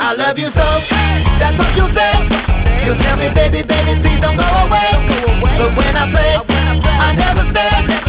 I love you so. That's what you say. You tell me, baby, baby, please don't go away. But when I pray, I never stay.